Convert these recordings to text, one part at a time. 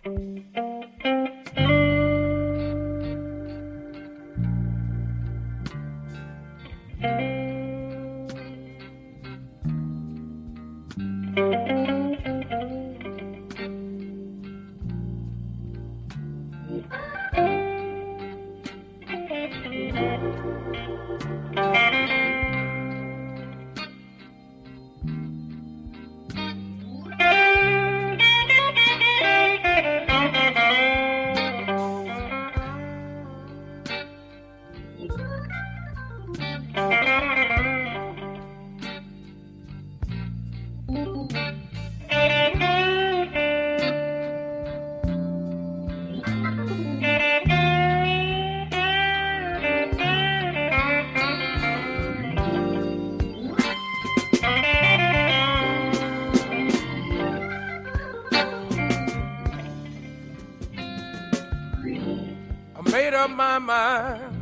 Made up my mind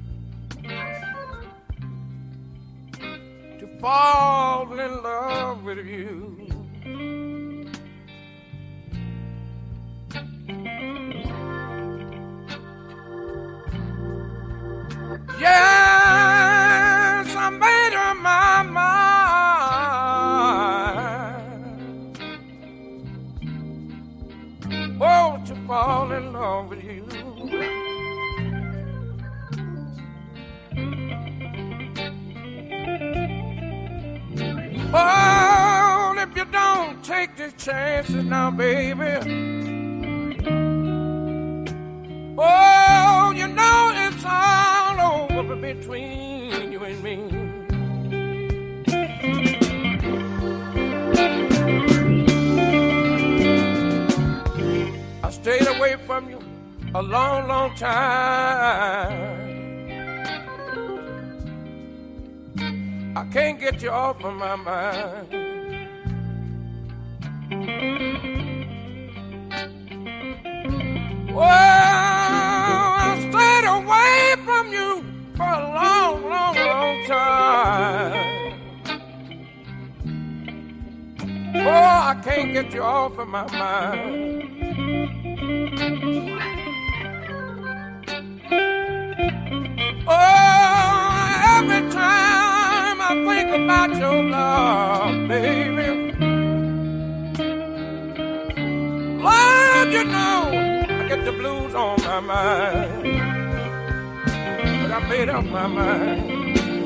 to fall in love with you. Yes, I made up my mind, oh, to fall in love with you. Oh, if you don't take these chances now, baby. Oh, you know it's all over between you and me. I stayed away from you a long, long time. I can't get you off of my mind. Well, I stayed away from you for a long, long, long time. Oh, I can't get you off of my mind. Oh, every time I think about your love, baby. Lord, you know I get the blues on my mind, but I made up my mind.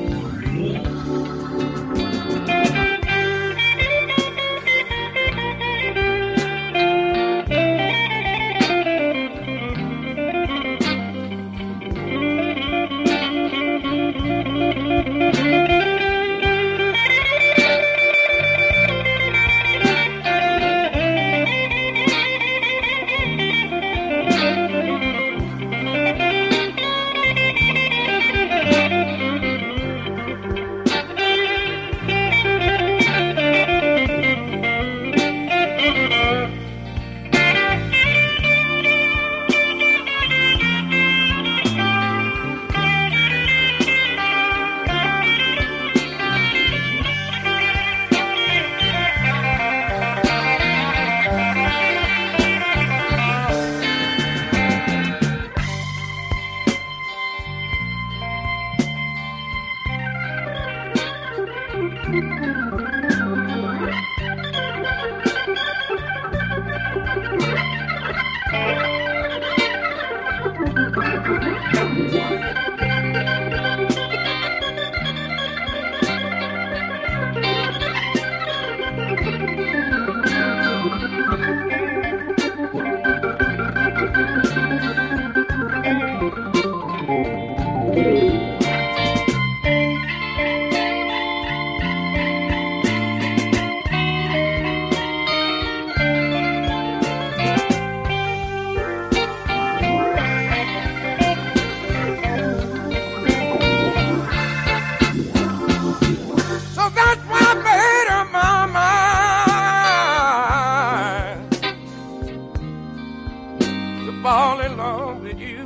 Fall in love with you.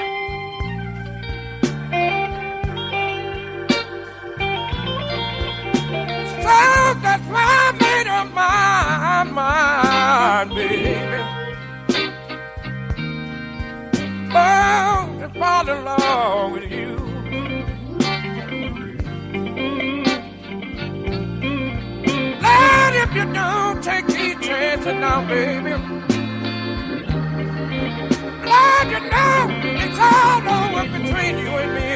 So that's why I made up my mind, baby. ride along with you. Lord, if you don't take these chances now, baby, Lord, you know it's all over between you and me.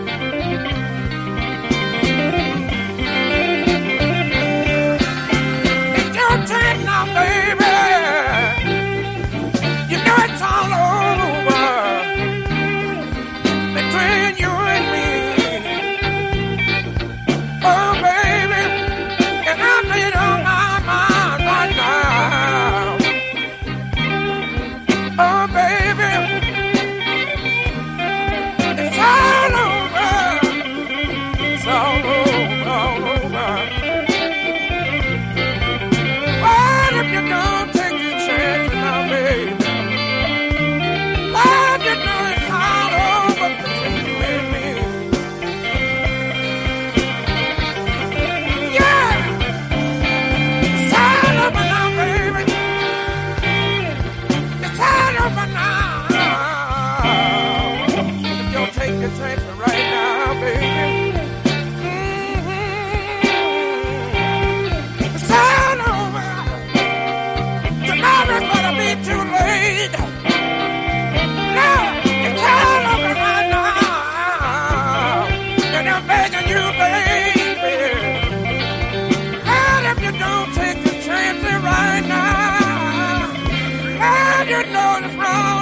It's your turn now, baby. You know it's all over between you and me. Oh, baby, and I made up my mind right now. Oh, baby, it's all over. It's all over, all over. What if you don't take your chance now, baby? Lord, you know it's all over between you and me. Yeah, it's all over now, baby. It's all over now. If you'll take your chance right now, baby. It's all over. Tomorrow's gonna be too late. No, it's all over right now. And I'm begging you, baby. And if you don't take the chance right now, and you know it's wrong.